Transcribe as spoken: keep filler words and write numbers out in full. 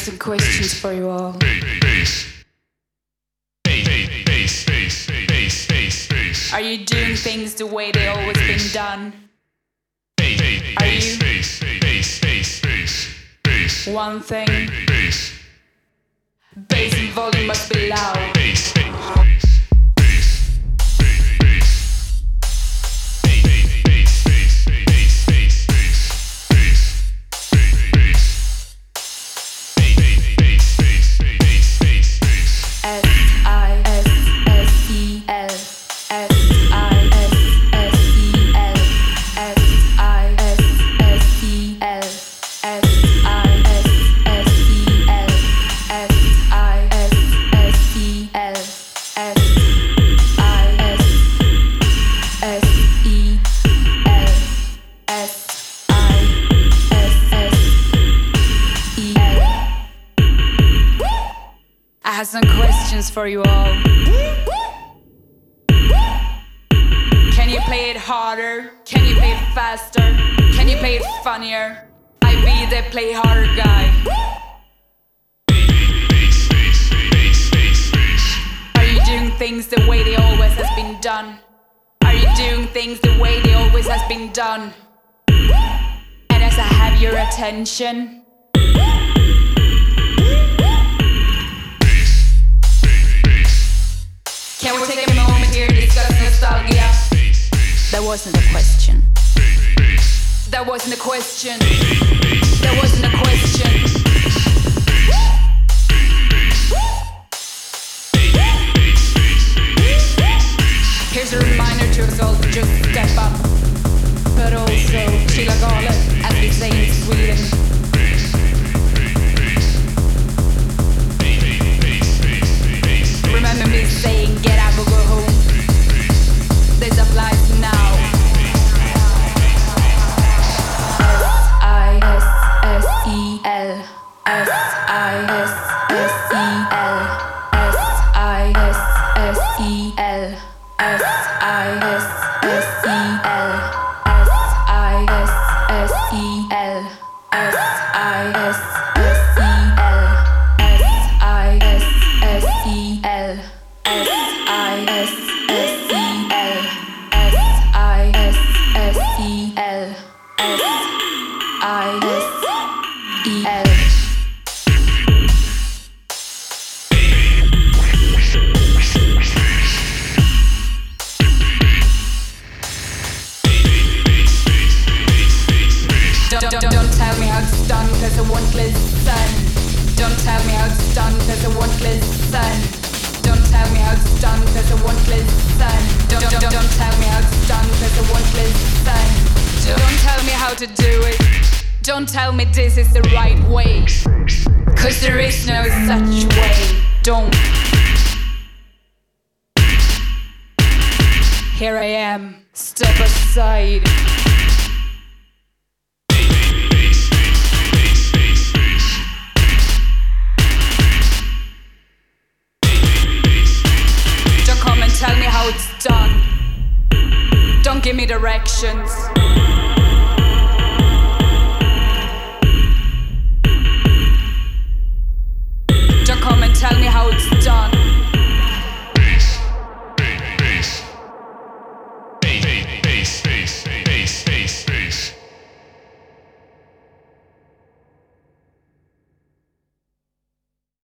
some questions for you all. Are you doing things the way they always been done? Are you? One thing. Bass and volume must be loud. I have some questions for you all. Can you play it harder? Can you play it faster? Can you play it funnier? I be the play harder guy. Are you doing things the way they always has been done? Are you doing things the way they always has been done? And as I have your attention, can we take a moment here to discuss nostalgia? That wasn't a question. That wasn't a question. That wasn't a question. Here's a reminder to us all to just step up, but also chilla galet, as we say in Sweden. Remember me saying get up or go home. This applies now. S I S S E L S I S S E L S I S S E L S I S S E L S I S S E L S I S S E L S I S S E L S I S S E L S I S S E L S I S E L. Don't, don't, don't tell me how it's done, cause I won't listen. Don't tell me how it's done, cause I won't listen. Don't tell me how it's done, cause I won't listen. Don't, don't, don't, don't tell me how it's done, cause I won't listen. Don't tell me how to do it. Don't tell me this is the right way, cause there is no such way. Don't. Here I am, step aside. Tell me how it's done. Don't give me directions. Don't come and tell me how it's done.